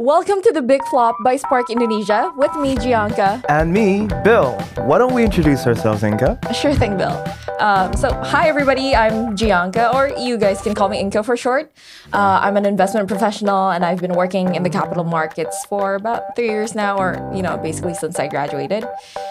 Welcome to The Big Flop by Spark Indonesia with me, Gianca. And me, Bill. Why don't we introduce ourselves, Inka? Sure thing, Bill. Hi everybody, I'm Gianca, or you guys can call me Inka for short. I'm an investment professional and I've been working in the capital markets for about 3 years now, or basically since I graduated.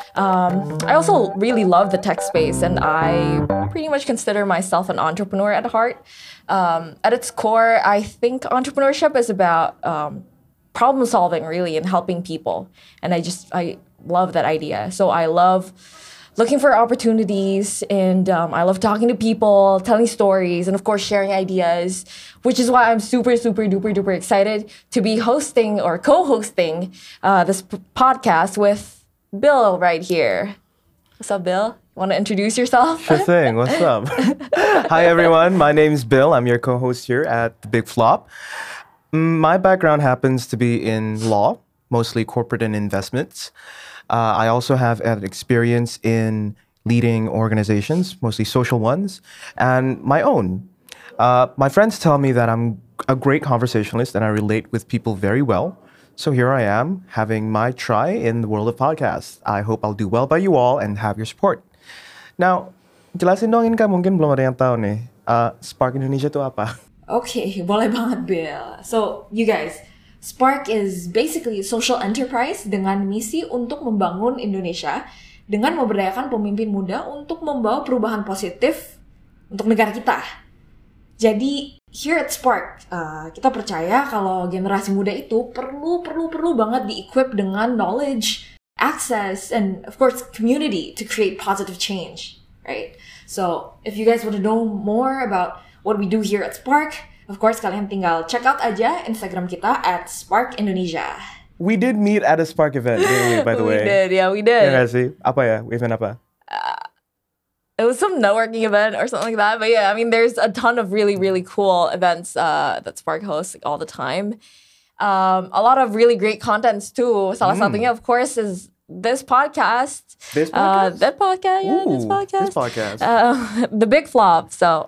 I also really love the tech space and I pretty much consider myself an entrepreneur at heart. At its core, I think entrepreneurship is about problem solving really and helping people. And I love that idea. So I love looking for opportunities and I love talking to people, telling stories, and of course sharing ideas, which is why I'm super, super, duper, duper excited to be hosting or co-hosting this podcast with Bill right here. What's up, Bill? Want to introduce yourself? Sure thing. What's up? Hi, everyone. My name's Bill. I'm your co-host here at The Big Flop. My background happens to be in law, mostly corporate and investments. I also have an experience in leading organizations, mostly social ones, and my own. My friends tell me that I'm a great conversationalist and I relate with people very well. So here I am, having my try in the world of podcasts. I hope I'll do well by you all and have your support. Now, jelasin dong Inka, mungkin belum ada yang tahu nih. Spark Indonesia itu apa? Okay, boleh banget, Bill. So, you guys, Spark is basically a social enterprise dengan misi untuk membangun Indonesia dengan memberdayakan pemimpin muda untuk membawa perubahan positif untuk negara kita. Jadi, here at Spark, kita percaya kalau generasi muda itu perlu banget di-equip dengan knowledge, access, and of course, community to create positive change, right? So, if you guys want to know more about what we do here at Spark, of course, kalian tinggal check out aja Instagram kita at Spark Indonesia. We did meet at a Spark event, didn't we, by the way? We did. Ya nggak sih? Apa ya? Event apa? It was some networking event or something like that. But yeah, I mean, there's a ton of really, really cool events that Spark hosts all the time. A lot of really great contents too. Salah satunya, of course, is this podcast. This podcast? That podcast, yeah, Ooh, this podcast. This podcast. The Big Flop, so...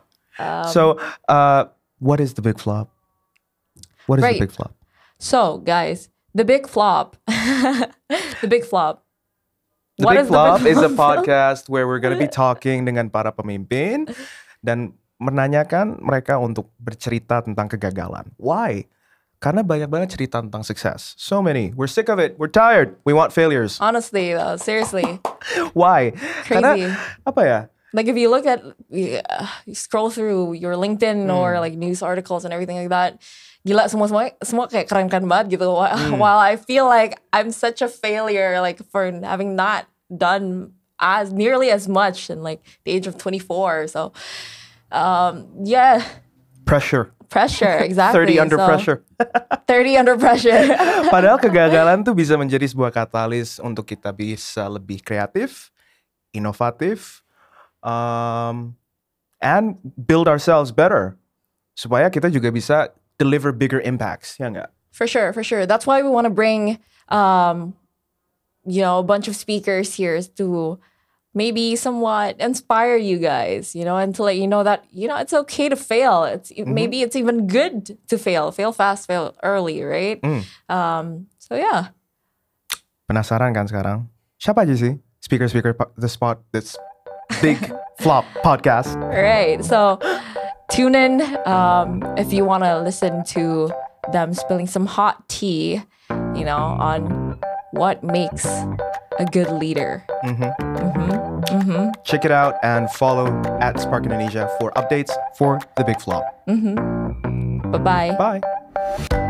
what is The Big Flop? What is right. The Big Flop? So, guys, The Big Flop. The Big Flop. The Big Flop is a podcast where we're gonna be talking dengan para pemimpin dan menanyakan mereka untuk bercerita tentang kegagalan. Why? Karena banyak banget cerita tentang sukses. So many. We're sick of it. We're tired. We want failures. Honestly, though, seriously. Why? Crazy. Karena apa ya? Like if you look at, you scroll through your LinkedIn or like news articles and everything like that, gila semua kayak keren-keren banget gitu. While I feel like I'm such a failure, like for having not done as nearly as much in like the age of 24. So, yeah. Pressure, exactly. 30 under pressure. 30 under pressure. Padahal kegagalan tuh bisa menjadi sebuah katalis untuk kita bisa lebih kreatif, inovatif, and build ourselves better supaya kita juga bisa deliver bigger impacts, ya nggak? For sure. That's why we want to bring, a bunch of speakers here to maybe somewhat inspire you guys, and to let you know that, it's okay to fail. Maybe it's even good to fail. Fail fast, fail early, right? So yeah. Penasaran kan sekarang? Siapa aja sih speaker this Big Flop podcast? Right. So tune in if you want to listen to them spilling some hot tea, on what makes a good leader. Check it out and follow at Spark Indonesia for updates for The Big Flop. Bye-bye. Bye.